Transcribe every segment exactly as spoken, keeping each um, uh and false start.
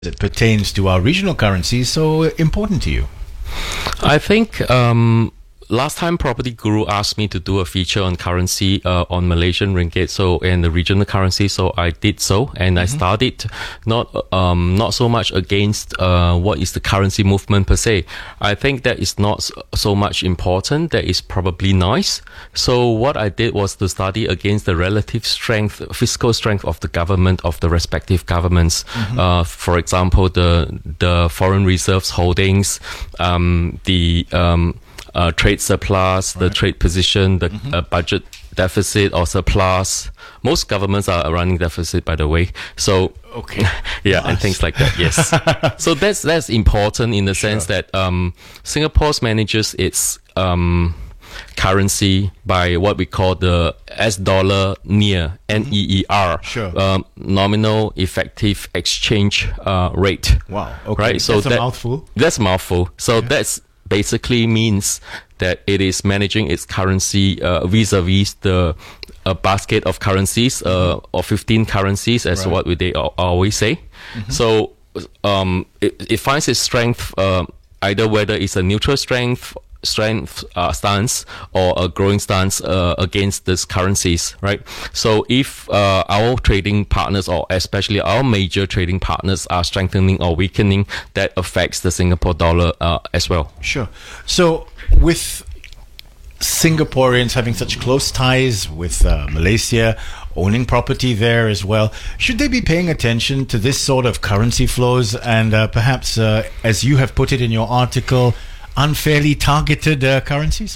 it pertains to our regional currencies so important to you? I think um, last time Property Guru asked me to do a feature on currency uh, on Malaysian ringgit, so and the regional currency. So I did so, and mm-hmm. I studied not um, not so much against uh, what is the currency movement per se. I think that is not so much important. That is probably nice. So what I did was to study against the relative strength, fiscal strength of the government of the respective governments. Mm-hmm. Uh, for example, the the foreign reserves holdings, um, the um, Uh, trade surplus, right. the trade position, the mm-hmm. uh, budget deficit or surplus. Most governments are running deficit, by the way. So, okay, yeah, nice. And things like that. Yes. So that's that's important in the sure. sense that um, Singapore manages its um, currency by what we call the S dollar near N E E R, sure. um, nominal effective exchange uh, rate. Wow. Okay. Right. So that's that, a mouthful. That's a mouthful. So yeah. that's basically means that it is managing its currency uh, vis-a-vis the uh, basket of currencies uh, or fifteen currencies as right. what we they always say. Mm-hmm. So um, it, it finds its strength uh, either whether it's a neutral strength strength uh, stance or a growing stance uh, against these currencies, right? So if uh, our trading partners, or especially our major trading partners, are strengthening or weakening, that affects the Singapore dollar uh, as well. Sure. So with Singaporeans having such close ties with uh, Malaysia, owning property there as well, should they be paying attention to this sort of currency flows and uh, perhaps, uh, as you have put it in your article, unfairly targeted uh, currencies?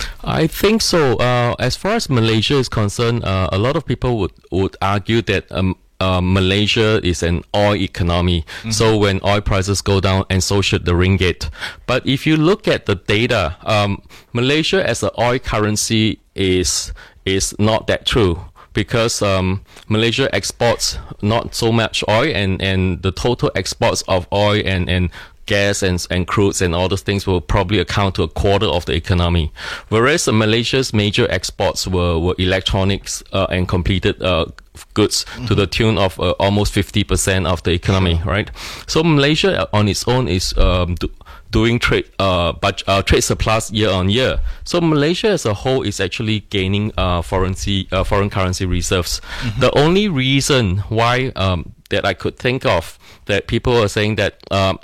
I think so. Uh, as far as Malaysia is concerned, uh, a lot of people would, would argue that um, uh, Malaysia is an oil economy. Mm-hmm. So when oil prices go down, and so should the ringgit. But if you look at the data, um, Malaysia as an oil currency is is not that true. Because um, Malaysia exports not so much oil, and, and the total exports of oil and, and gas and, and crudes and all those things will probably account to a quarter of the economy. Whereas uh, Malaysia's major exports were, were electronics uh, and completed uh, goods mm-hmm. to the tune of uh, almost fifty percent of the economy, sure. right? So Malaysia on its own is um, do, doing trade uh, but, uh, trade surplus year on year. So Malaysia as a whole is actually gaining uh, foreign, uh, foreign currency reserves. Mm-hmm. The only reason why um, that I could think of that people are saying that um,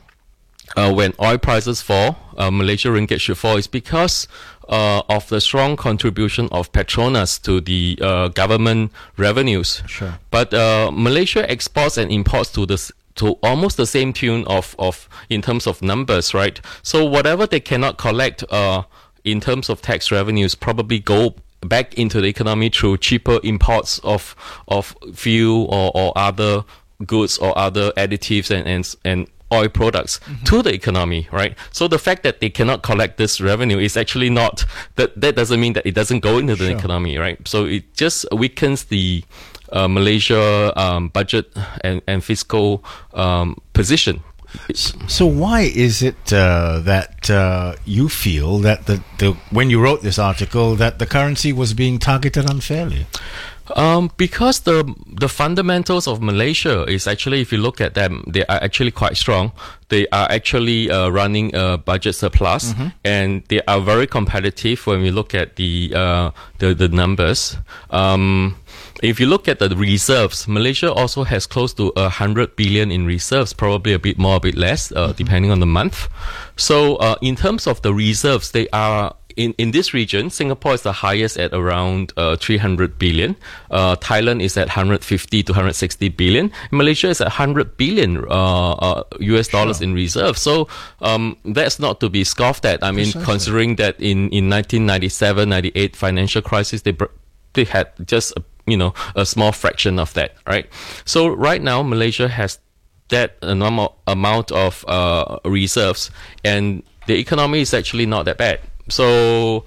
Uh, when oil prices fall, uh, Malaysia ringgit should fall, is because uh, of the strong contribution of Petronas to the uh, government revenues. Sure. But uh, Malaysia exports and imports to the to almost the same tune of, of in terms of numbers, right? So whatever they cannot collect uh, in terms of tax revenues probably go back into the economy through cheaper imports of of fuel or, or other goods or other additives and and, and oil products mm-hmm. to the economy, right? So the fact that they cannot collect this revenue is actually not, that that doesn't mean that it doesn't go into the sure. economy, right? So it just weakens the uh, Malaysia um, budget and, and fiscal um, position. So why is it uh, that uh, you feel that the, the when you wrote this article that the currency was being targeted unfairly? Um, because the the fundamentals of Malaysia is actually, if you look at them, they are actually quite strong. They are actually uh, running a budget surplus, mm-hmm. and they are very competitive when we look at the uh, the, the numbers. Um, if you look at the reserves, Malaysia also has close to a hundred billion in reserves, probably a bit more, a bit less, uh, mm-hmm. depending on the month. So, uh, in terms of the reserves, they are. In, in this region, Singapore is the highest at around uh, three hundred billion. Uh, Thailand is at one hundred fifty to one hundred sixty billion. Malaysia is at one hundred billion uh, uh, U S dollars sure. in reserve. So um, that's not to be scoffed at. I mean, Precisely. Considering that in, in nineteen ninety-seven ninety-eight financial crisis, they they had just a, you know a small fraction of that, right? So right now, Malaysia has that normal amount of uh, reserves, and the economy is actually not that bad. So,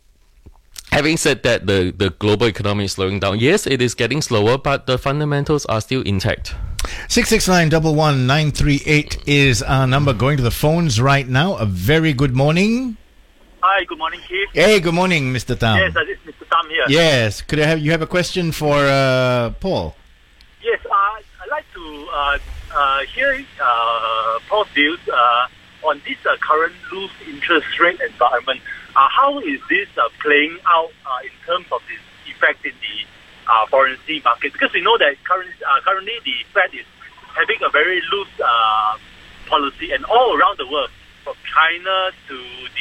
having said that, the, the global economy is slowing down. Yes, it is getting slower, but the fundamentals are still intact. six six nine one one nine three eight is our number. Going to the phones right now. A very good morning. Hi, good morning, Keith. Hey, good morning, Mister Tam. Yes, uh, this is Mister Tam here. Yes, could I have you have a question for uh, Paul? Yes, uh, I'd like to uh, uh, hearing uh, Paul's views uh, on this uh, current loose interest rate environment. Uh, how is this uh, playing out uh, in terms of this effect in the uh, foreign market? Because we know that current, uh, currently the Fed is having a very loose uh, policy, and all around the world, from China to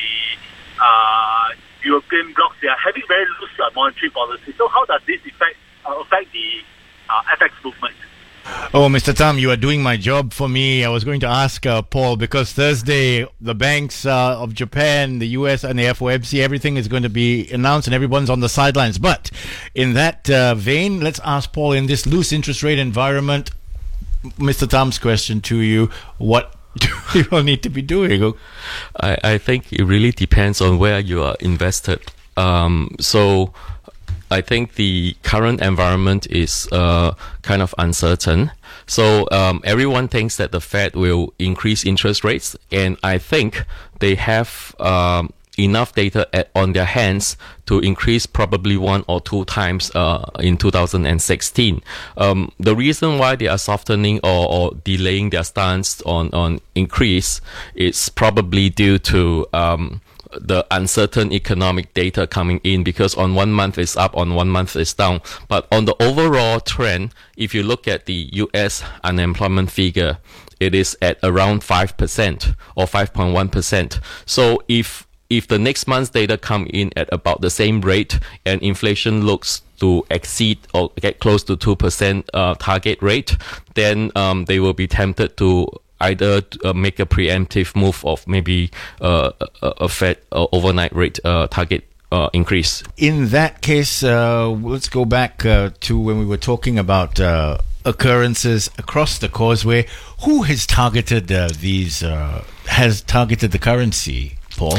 the uh, European blocs, they are having very loose uh, monetary policy. So how does this affect, uh, affect the uh, F X movement? Oh, Mister Tam, you are doing my job for me. I was going to ask uh, Paul, because Thursday, the banks uh, of Japan, the U S, and the F O M C, everything is going to be announced and everyone's on the sidelines. But in that uh, vein, let's ask Paul, in this loose interest rate environment, Mister Tam's question to you, what do people need to be doing? I, I think it really depends on where you are invested. Um, so I think the current environment is uh, kind of uncertain. So um, everyone thinks that the Fed will increase interest rates, and I think they have um, enough data at, on their hands to increase probably one or two times uh, in two thousand sixteen. Um, the reason why they are softening or, or delaying their stance on, on increase is probably due to um, the uncertain economic data coming in, because on one month it's up, on one month it's down. But on the overall trend, if you look at the U S unemployment figure, it is at around five percent or five point one percent. So if if the next month's data come in at about the same rate and inflation looks to exceed or get close to two percent uh, target rate, then um, they will be tempted to either uh, make a preemptive move of maybe uh, a, a Fed uh, overnight rate uh, target uh, increase. In that case, uh, let's go back uh, to when we were talking about uh, occurrences across the causeway. Who has targeted uh, these, uh, has targeted the currency, Paul?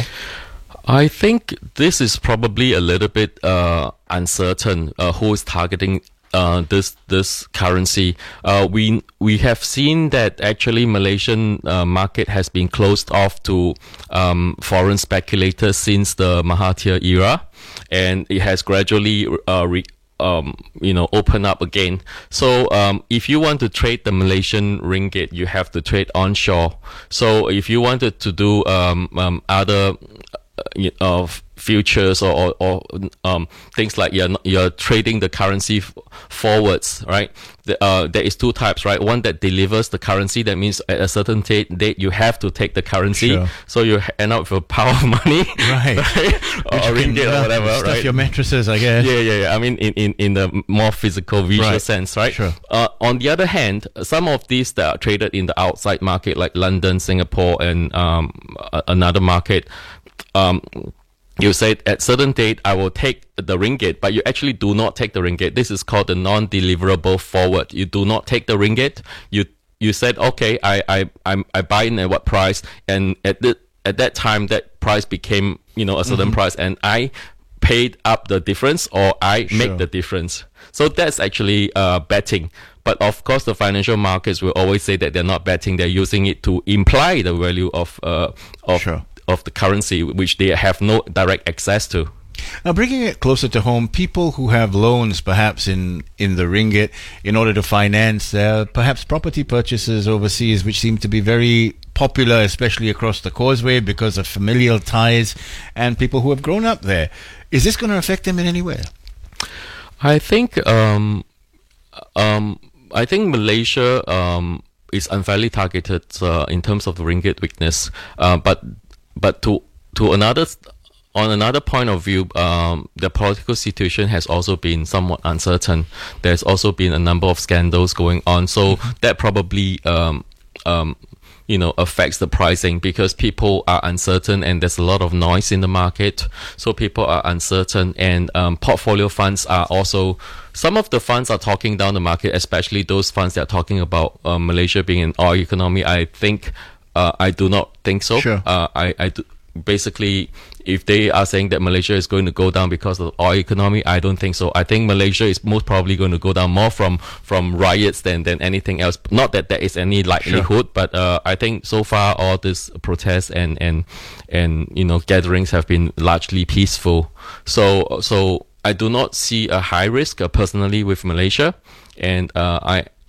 I think this is probably a little bit uh, uncertain uh, who is targeting Uh, this this currency. Uh, we we have seen that actually Malaysian uh, market has been closed off to um, foreign speculators since the Mahathir era, and it has gradually uh, re, um, you know opened up again. So um, if you want to trade the Malaysian ringgit, you have to trade onshore. So if you wanted to do um, um, other uh, futures or, or, or um, things like you're, you're trading the currency f- forwards, right? The, uh, there is two types, right? One that delivers the currency. That means at a certain date, date you have to take the currency. Sure. So you end up with a pile of money. Right. right? Or ringgit or whatever, stuff right? your mattresses, I guess. Yeah, yeah, yeah. I mean, in, in, in the more physical, visual Right. sense, right? Sure. Uh, on the other hand, some of these that are traded in the outside market, like London, Singapore, and um, a- another market, um, you say at certain date I will take the ringgit, but you actually do not take the ringgit. This is called the non-deliverable forward. You do not take the ringgit. You you said, okay, I I I'm, I buy in at what price, and at the, at that time that price became you know a certain mm-hmm. price, and I paid up the difference, or I Sure. make the difference. So that's actually uh, betting. But of course, the financial markets will always say that they're not betting. They're using it to imply the value of uh, of. Sure. of the currency, which they have no direct access to. Now, bringing it closer to home, people who have loans perhaps in, in the ringgit in order to finance their perhaps property purchases overseas, which seem to be very popular, especially across the causeway because of familial ties and people who have grown up there. Is this going to affect them in any way? I think um, um, I think Malaysia um, is unfairly targeted uh, in terms of the ringgit weakness, uh, but But to to another on another point of view, um, the political situation has also been somewhat uncertain. There's also been a number of scandals going on, so mm-hmm. that probably um, um, you know affects the pricing, because people are uncertain and there's a lot of noise in the market. So people are uncertain, and um, portfolio funds are also. Some of the funds are talking down the market, especially those funds that are talking about uh, Malaysia being an oil economy. I think. Uh, I do not think so. Sure. Uh, I, I do, basically, if they are saying that Malaysia is going to go down because of the oil economy, I don't think so. I think Malaysia is most probably going to go down more from, from riots than, than anything else. Not that there is any likelihood, sure. but uh, I think so far all these protests and, and and you know gatherings have been largely peaceful. So so I do not see a high risk uh, personally with Malaysia, and uh, I.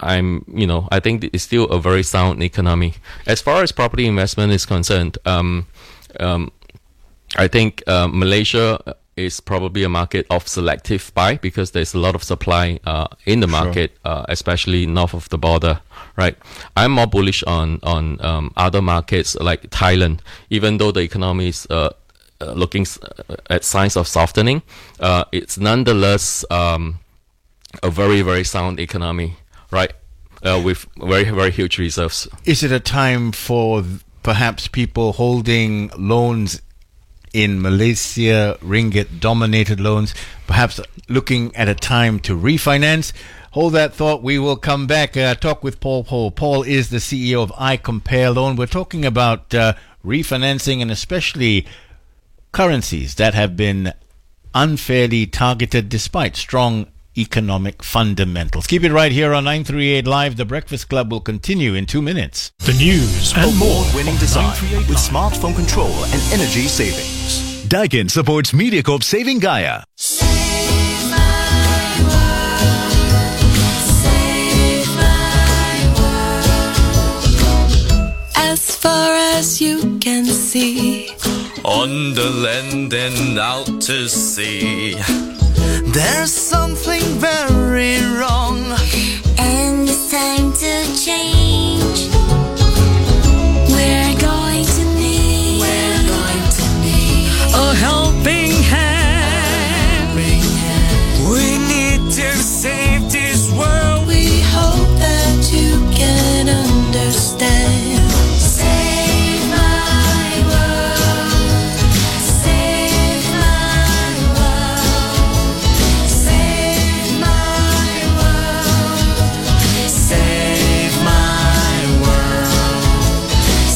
I'm, you know, I think it's still a very sound economy. As far as property investment is concerned, um, um, I think uh, Malaysia is probably a market of selective buy because there's a lot of supply uh, in the market, sure. uh, especially north of the border, right? I'm more bullish on on um, other markets like Thailand, even though the economy is uh, uh, looking at signs of softening. Uh, it's nonetheless um, a very, very sound economy, right? Uh, with very, very huge reserves. Is it a time for perhaps people holding loans in Malaysia, ringgit-dominated loans, perhaps looking at a time to refinance? Hold that thought. We will come back. Uh, talk with Paul Poh. Paul is the C E O of iCompare Loan. We're talking about uh, refinancing and especially currencies that have been unfairly targeted despite strong economic fundamentals. Keep it right here on nine thirty-eight Live. The Breakfast Club will continue in two minutes. The news and more. Award-winning design with smartphone control and energy savings. Daikin supports MediaCorp Saving Gaia. Save my world. Save my world. As far as you can see, on the land and out to sea, there's something very wrong, and it's time to change. We're going to need, we're going to need a helping hand. We need to save this world. We hope that you can understand. Save my world. Save my world. Save my world. Save my world.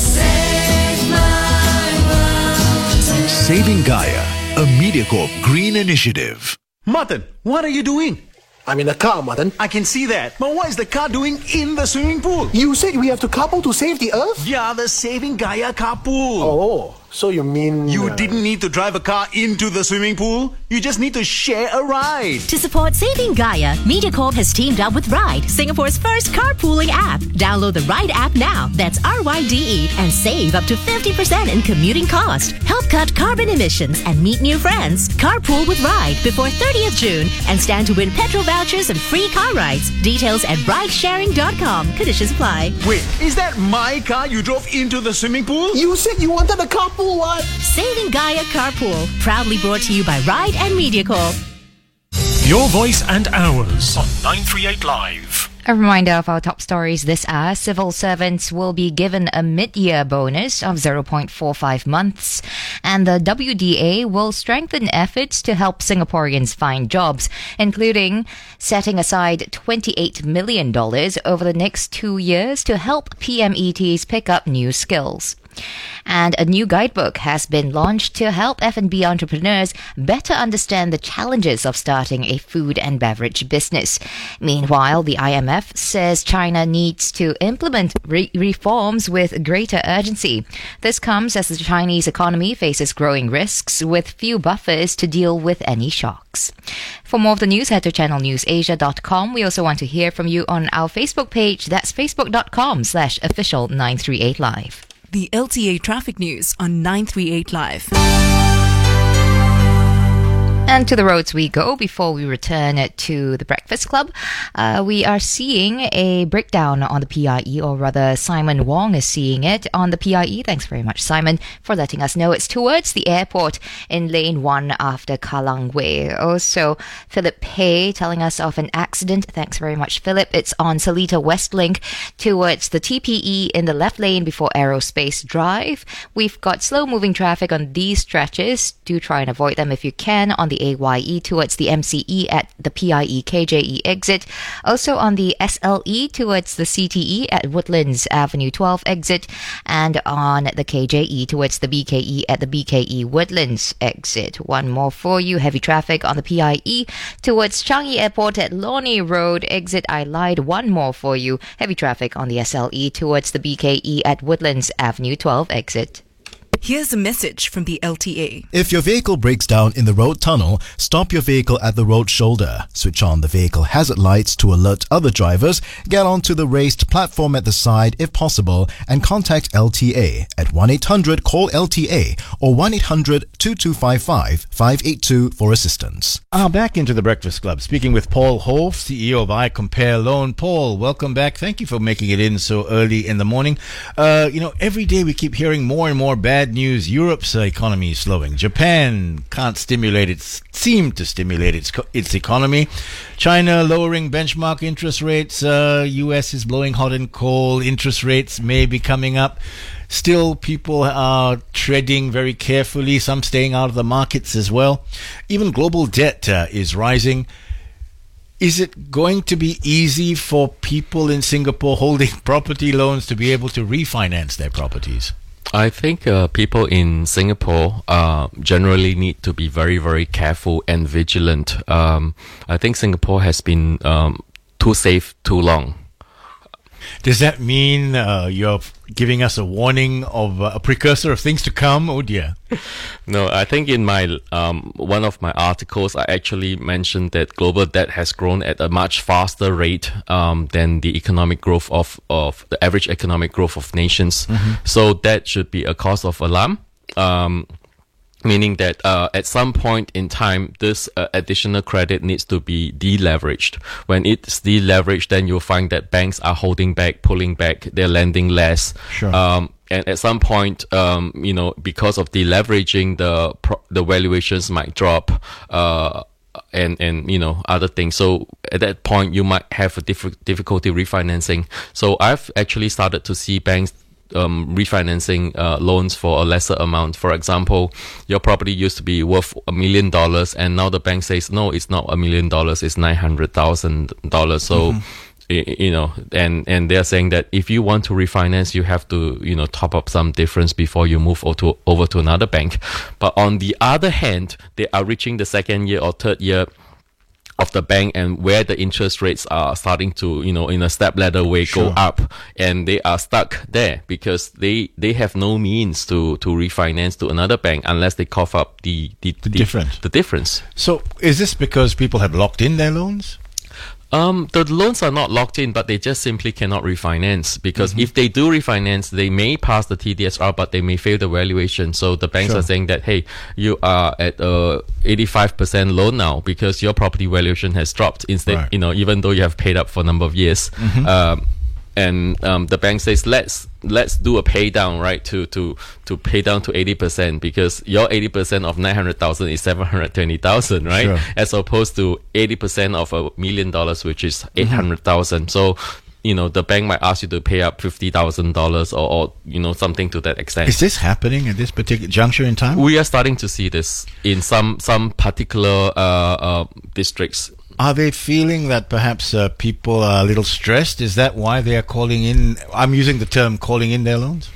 Save my world. Saving Gaia, a MediaCorp green initiative. Martin, what are you doing? I'm in the car, Martin. I can see that. But what is the car doing in the swimming pool? You said we have to carpool to save the earth? Yeah, the Saving Gaia carpool. Oh, so you mean... You uh, didn't need to drive a car into the swimming pool. You just need to share a ride. To support Saving Gaia, MediaCorp has teamed up with Ride, Singapore's first carpooling app. Download the Ride app now, that's R Y D E, and save up to fifty percent in commuting cost. Help cut carbon emissions and meet new friends. Carpool with Ride before thirtieth June and stand to win petrol vouchers and free car rides. Details at ride sharing dot com. Conditions apply. Wait, is that my car you drove into the swimming pool? You said you wanted a carpool, what? Saving Gaia Carpool, proudly brought to you by Ride and MediaCorp. Your voice and ours on nine thirty-eight Live. A reminder of our top stories this hour. Civil servants will be given a mid-year bonus of zero point four five months. And the W D A will strengthen efforts to help Singaporeans find jobs, including setting aside twenty-eight million dollars over the next two years to help P M E Ts pick up new skills. And a new guidebook has been launched to help F and B entrepreneurs better understand the challenges of starting a food and beverage business. Meanwhile, the I M F says China needs to implement re- reforms with greater urgency. This comes as the Chinese economy faces growing risks with few buffers to deal with any shocks. For more of the news, head to channel news asia dot com. We also want to hear from you on our Facebook page. That's facebook.com slash official 938 live. The L T A traffic news on nine thirty-eight Live. And to the roads we go before we return to the Breakfast Club. Uh, we are seeing a breakdown on the P I E, or rather Simon Wong is seeing it on the P I E. Thanks very much, Simon, for letting us know. It's towards the airport in lane one after Kallang Way. Also, Philip Hay telling us of an accident. Thanks very much, Philip. It's on Seletar West Link towards the T P E in the left lane before Aerospace Drive. We've got slow-moving traffic on these stretches. Do try and avoid them if you can on the A Y E towards the M C E at the P I E K J E exit. Also on the S L E towards the C T E at Woodlands Avenue twelve exit. And on the K J E towards the B K E at the B K E Woodlands exit. One more for you. Heavy traffic on the P I E towards Changi Airport at Lornie Road exit. I lied. One more for you. Heavy traffic on the S L E towards the B K E at Woodlands Avenue twelve exit. Here's a message from the L T A. If your vehicle breaks down in the road tunnel, stop your vehicle at the road shoulder. Switch on the vehicle hazard lights to alert other drivers, get onto the raised platform at the side if possible, and contact L T A at one eight hundred call L T A or one eight hundred two two five five five eight two for assistance. Ah, back into the Breakfast Club, speaking with Paul Hove, C E O of iCompare Loan. Paul, welcome back. Thank you for making it in so early in the morning. Uh, you know, every day we keep hearing more and more bad news. Europe's uh, economy is slowing. Japan can't stimulate its, seem to stimulate its its economy. China lowering benchmark interest rates. Uh, U S is blowing hot and cold. Interest rates may be coming up. Still, people are treading very carefully, some staying out of the markets as well. Even global debt uh, is rising. Is it going to be easy for people in Singapore holding property loans to be able to refinance their properties? I think uh, people in Singapore uh, generally need to be very, very careful and vigilant. Um, I think Singapore has been um, too safe too long. Does that mean uh, you're giving us a warning of uh, a precursor of things to come? Oh dear. No, I think in my um, one of my articles, I actually mentioned that global debt has grown at a much faster rate um, than the economic growth of, of the average economic growth of nations. Mm-hmm. So that should be a cause of alarm. Um, Meaning that uh, at some point in time, this uh, additional credit needs to be deleveraged. When it's deleveraged, then you'll find that banks are holding back, pulling back, they're lending less. Sure. Um, and at some point, um, you know, because of deleveraging, the pro- the valuations might drop. Uh, and and you know other things. So at that point, you might have a diff- difficulty refinancing. So I've actually started to see banks Um, refinancing uh, loans for a lesser amount. For example, your property used to be worth a million dollars, and now the bank says no, it's not a million dollars, it's nine hundred thousand dollars. So, mm-hmm. y- you know, and and they're saying that if you want to refinance, you have to you know top up some difference before you move over to over to another bank. But on the other hand, they are reaching the second year or third year of the bank, and where the interest rates are starting to, you know, in a step ladder way, Sure. go up, and they are stuck there because they they have no means to to refinance to another bank unless they cough up the the, The difference. the difference. So is this because people have locked in their loans? Um, the loans are not locked in, but they just simply cannot refinance because Mm-hmm. if they do refinance, they may pass the T D S R, but they may fail the valuation. So the banks Sure. are saying that, hey, you are at a eighty-five percent loan now because your property valuation has dropped. Instead, Right. you know, even though you have paid up for a number of years, Mhm. um, and um, the bank says let's let's do a pay down, right, to to to pay down to eighty percent because your eighty percent of nine hundred thousand is seven hundred twenty thousand, right? Sure. As opposed to eighty percent of a million dollars, which is eight hundred thousand. So, you know, the bank might ask you to pay up fifty thousand dollars or, or you know something to that extent. Is this happening at this particular juncture in time? We are starting to see this in some some particular uh, uh, districts. Are they feeling that perhaps uh, people are a little stressed? Is that why they are calling in? I'm using the term calling in their loans.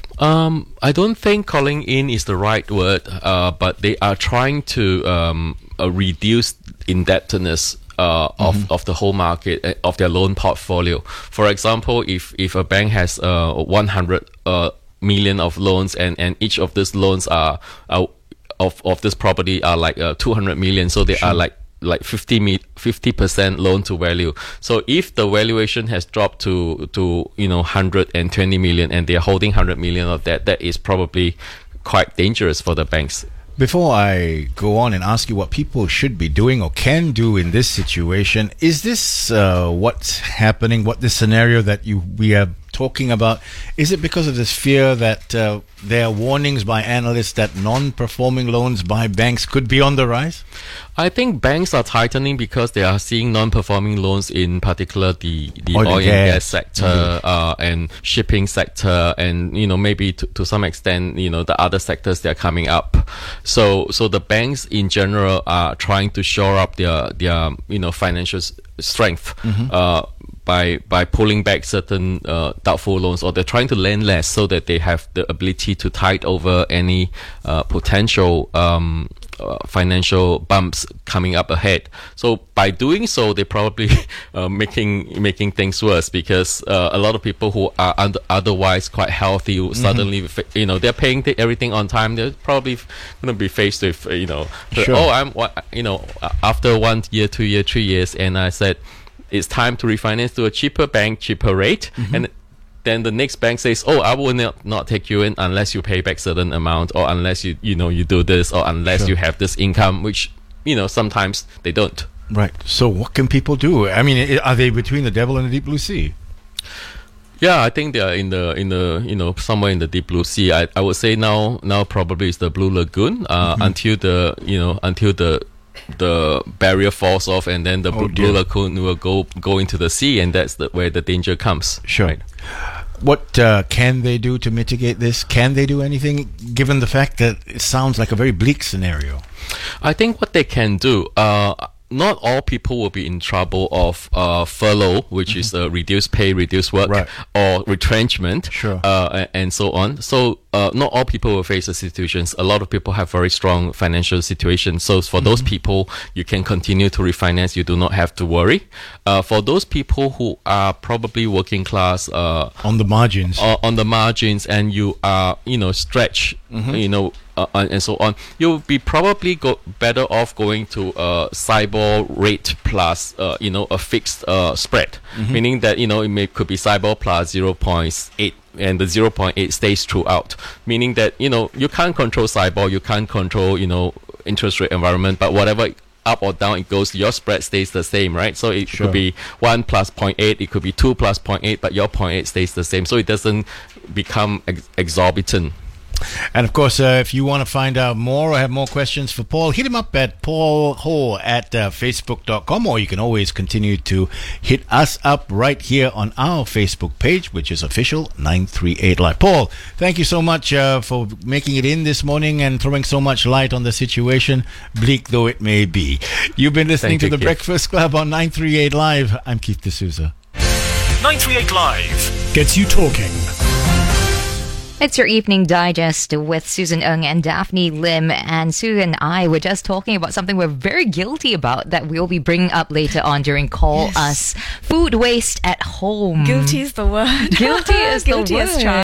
Um, I don't think calling in is the right word, uh, but they are trying to um, uh, reduce indebtedness uh, of, Mm-hmm. of the whole market, uh, of their loan portfolio. For example, if, if a bank has uh, one hundred uh, million of loans and, and each of these loans are, are of, of this property are like uh, two hundred million, so they Sure. are like like fifty percent loan to value. So if the valuation has dropped to to you know one hundred twenty million and they are holding one hundred million of that, that is probably quite dangerous for the banks. Before I go on and ask you what people should be doing or can do in this situation, is this uh, what's happening, what this scenario that you we are talking about, is it because of this fear that uh, there are warnings by analysts that non-performing loans by banks could be on the rise? I think banks are tightening because they are seeing non-performing loans, in particular the, the Oil oil, and and gas. gas sector, Mhm. uh, and shipping sector, and you know maybe to, to some extent you know the other sectors that are coming up. So so the banks in general are trying to shore up their their you know financial s- strength. Mhm. Uh, by by pulling back certain uh, doubtful loans, or they're trying to lend less so that they have the ability to tide over any uh, potential um, uh, financial bumps coming up ahead. So by doing so, they're probably uh, making making things worse, because uh, a lot of people who are under, otherwise quite healthy will suddenly, mm-hmm. you know, they're paying the, everything on time. They're probably going to be faced with, you know, sure. oh, I'm, you know, after one year, two year, three years, and I said, it's time to refinance to a cheaper bank, cheaper rate, mm-hmm. and then the next bank says, "Oh, I will not, not take you in unless you pay back certain amount, or unless you you know you do this, or unless sure. you have this income," which you know sometimes they don't. Right. So what can people do? I mean, are they between the devil and the deep blue sea? Yeah, I think they are in the in the you know somewhere in the deep blue sea. I, I would say now now probably it's the Blue Lagoon uh, mm-hmm. until the you know until the the barrier falls off, and then the oh, Blue Lagoon will go go into the sea, and that's the, where the danger comes. Sure. Right? What uh, can they do to mitigate this? Can they do anything, given the fact that it sounds like a very bleak scenario? I think what they can do, uh, not all people will be in trouble of uh, furlough, which mm-hmm. is uh, reduced pay, reduced work, right. or retrenchment, sure. uh, and so on. So uh, not all people will face the situations. A lot of people have very strong financial situations. So for mm-hmm. those people, you can continue to refinance. You do not have to worry. Uh, for those people who are probably working class, uh, on the margins, uh, on the margins, and you are, you know, stretched, mm-hmm. you know. Uh, and so on, you'll be probably go better off going to a SIBOR rate plus, uh, you know, a fixed uh, spread, mm-hmm. meaning that you know it may could be SIBOR plus zero point eight, and the zero point eight stays throughout. Meaning that you know you can't control SIBOR, you can't control you know interest rate environment, but whatever up or down it goes, your spread stays the same, right? So it sure. could be one plus zero point eight, it could be two plus zero point eight, but your zero point eight stays the same, so it doesn't become ex- exorbitant. And of course, uh, if you want to find out more or have more questions for Paul, hit him up at Paul Ho at uh, facebook dot com, or you can always continue to hit us up right here on our Facebook page, which is official nine three eight Live. Paul, thank you so much uh, for making it in this morning and throwing so much light on the situation, bleak though it may be. You've been listening thank to you, The Keith. Breakfast Club on nine three eight Live. I'm Keith D'Souza. nine three eight Live gets you talking. It's your evening digest with Susan Ng and Daphne Lim. And Sue and I were just talking about something we're very guilty about that we'll be bringing up later on during Call yes. Us. Food waste at home. Guilty is the word. Guilty is the Guilty word. as charged.